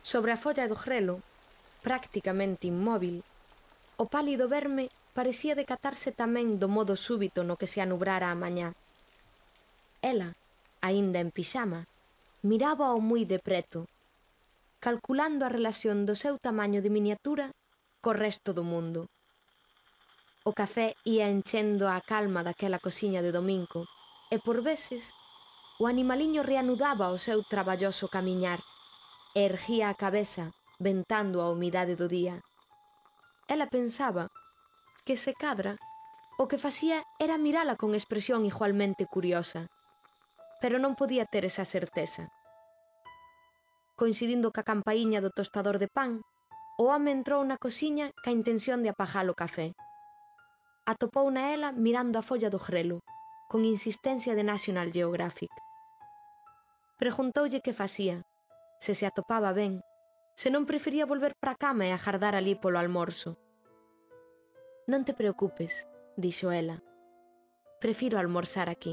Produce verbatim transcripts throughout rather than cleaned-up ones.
Sobre a folla do grelo, prácticamente inmóvil, o pálido verme parecía decatarse tamén do modo súbito no que se anubrara a mañá. Ela, aínda en pixama, miraba ao moi de preto, calculando a relación do seu tamaño de miniatura co resto do mundo. O café ía enchendo a calma daquela cociña de domingo e, por veces, o animaliño reanudaba o seu traballoso camiñar e erguía a cabeza ventando a humidade do día. Ela pensaba que, se cadra, o que facía era mirala con expresión igualmente curiosa, pero non podía ter esa certeza. Coincidindo ca campaíña do tostador de pan, o home entrou na cociña ca intención de apagar o café. Atopouna ela mirando a folla do grelo, con insistencia de National Geographic. Preguntoulle que facía, se se atopaba ben, se non prefería volver para a cama e agardar alí polo almorzo. «Non te preocupes», dixo ela. «Prefiro almorzar aquí».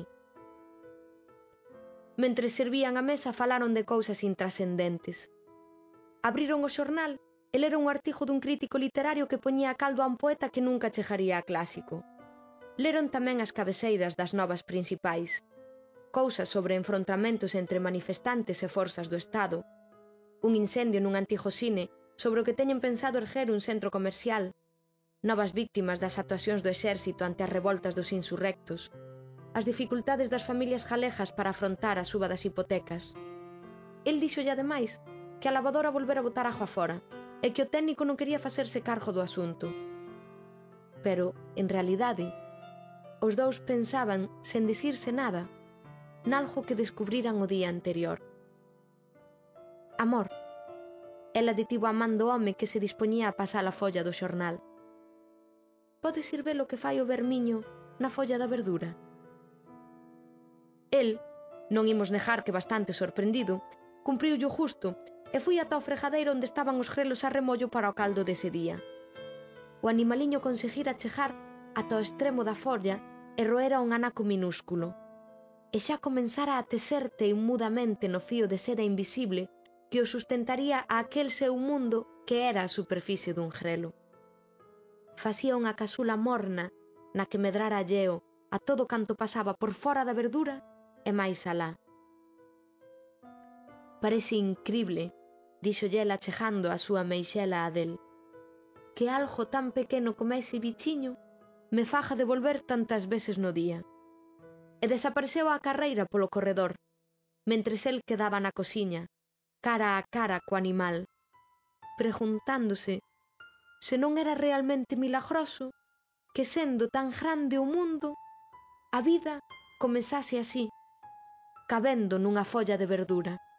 Mentre servían a mesa falaron de cousas intrascendentes. Abriron o xornal e leron un artigo dun crítico literario que poñía a caldo a un poeta que nunca chegaría a clásico. Leron tamén as cabeceiras das novas principais, cousas sobre enfrontamentos entre manifestantes e forzas do Estado, un incendio nun antigo cine sobre o que teñen pensado erguer un centro comercial, novas víctimas das actuacións do exército ante as revoltas dos insurrectos, as dificultades das familias galegas para afrontar a suba das hipotecas. El díxolle ademais que a lavadora volvera a botar agua fora e que o técnico non quería facerse cargo do asunto. Pero, en realidade, os dous pensaban, sen dicirse nada, nalgo que descubriran o día anterior. «Amor», ela detivo a man do home que se dispoñía a pasar a folla do xornal. «Podes ir ver o que fai o vermiño na folla da verdura?» El, non imos negar que bastante sorprendido, cumpriulle o justo e foi ata o fregadeiro onde estaban os grelos a remollo para o caldo dese día. O animaliño conseguira chegar ata o extremo da folla e roera un anaco minúsculo, e xa comenzara a tecer teimudamente no fío de seda invisible que o sustentaría a aquel seu mundo que era a superficie dun grelo. Facía unha casula morna na que medrara alleo a todo canto pasaba por fora da verdura e máis alá. «Parece incrible», díxolle ela chegando a súa meixela a del, «que algo tan pequeno como ese bichiño me faja devolver tantas veces no día». E desapareceu a carreira polo corredor, mentres el quedaba na cociña, cara a cara co animal, preguntándose se non era realmente milagroso que, sendo tan grande o mundo, a vida comezase así, cabendo nunha folla de verdura.